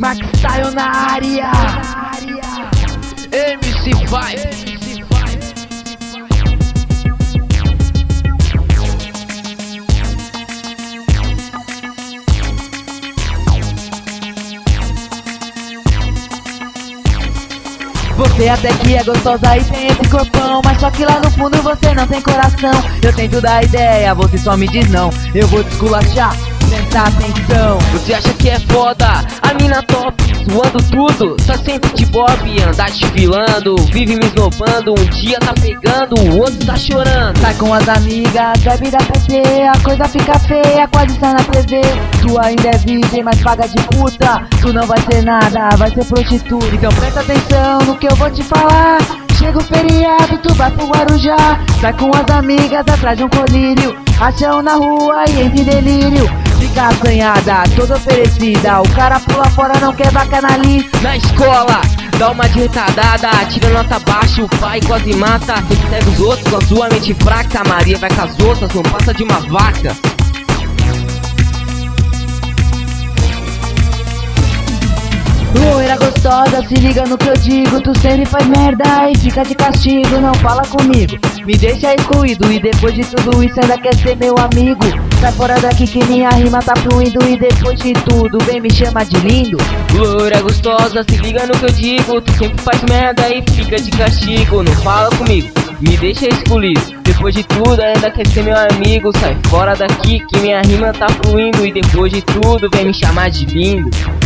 Max Style na área. MC vai. Você até que é gostosa e tem esse corpão, mas só que lá no fundo você não tem coração. Eu tento dar ideia, você só me diz não. Eu vou te esculachar, presta atenção. Você acha que é foda? A mina top, suando tudo, tá sempre de bob, anda desfilando, vive me esnobando. Um dia tá pegando, o outro tá chorando. Sai com as amigas, bebe da PT, a coisa fica feia, quase sai na TV. Tu ainda é virgem, mas paga de puta. Tu não vai ser nada, vai ser prostituta. Então presta atenção no que eu vou te falar. Chega o feriado, tu vai pro Guarujá. Sai com as amigas atrás de um colírio, achão na rua e entre delírio. Fica assanhada, toda oferecida, o cara pula fora, não quer bacanalice. Na escola, dá uma de retardada, tira nota baixa, o pai quase mata. Você segue os outros com a sua mente fraca. Maria vai com as outras, não passa de uma vaca. Loira gostosa, se liga no que eu digo. Tu sempre faz merda e fica de castigo. Não fala comigo, me deixa excluído. E depois de tudo isso ainda quer ser meu amigo. Sai fora daqui que minha rima tá fluindo. E depois de tudo vem me chama de lindo. Loira gostosa, se liga no que eu digo. Tu sempre faz merda e fica de castigo. Não fala comigo, me deixa excluído. Depois de tudo ainda quer ser meu amigo. Sai fora daqui que minha rima tá fluindo. E depois de tudo vem me chamar de lindo.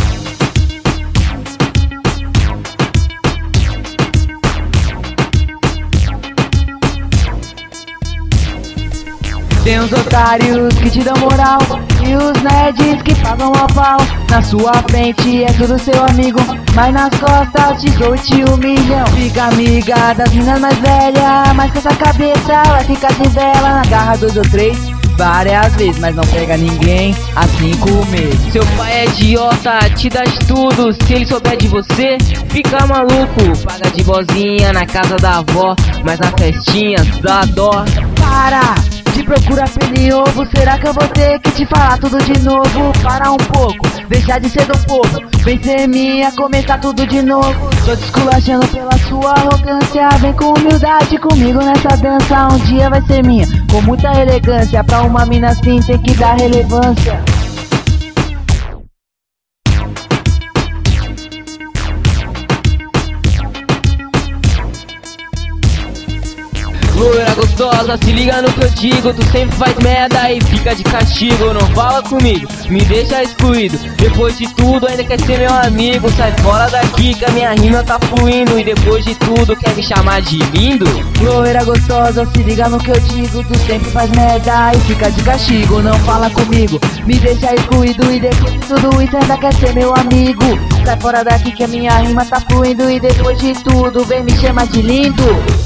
Tem uns otários que te dão moral e os nerds que pagam a pau. Na sua frente é tudo seu amigo, mas nas costas te zoam e te humilham. Fica amiga das minas mais velhas, mas com essa cabeça vai ficar de vela. Na garra 2 ou 3 várias vezes, mas não pega ninguém há 5 meses. Seu pai é idiota, te dá tudo. Se ele souber de você, fica maluco. Paga de bozinha na casa da avó, mas na festinha dá dó. Para de procurar pelo em ovo, será que eu vou ter que te falar tudo de novo? Para um pouco, deixar de ser do povo, vem ser minha, começar tudo de novo. Tô te esculachando pela sua arrogância, vem com humildade comigo nessa dança. Um dia vai ser minha, com muita elegância. Pra uma mina assim tem que dar relevância. Loira gostosa, se liga no que eu digo. Tu sempre faz merda e fica de castigo. Não fala comigo, me deixa excluído. Depois de tudo ainda quer ser meu amigo. Sai fora daqui que a minha rima tá fluindo. E depois de tudo quer me chamar de lindo. Loira gostosa, se liga no que eu digo. Tu sempre faz merda e fica de castigo. Não fala comigo, me deixa excluído. E depois de tudo isso ainda quer ser meu amigo. Sai fora daqui que a minha rima tá fluindo. E depois de tudo vem me chamar de lindo.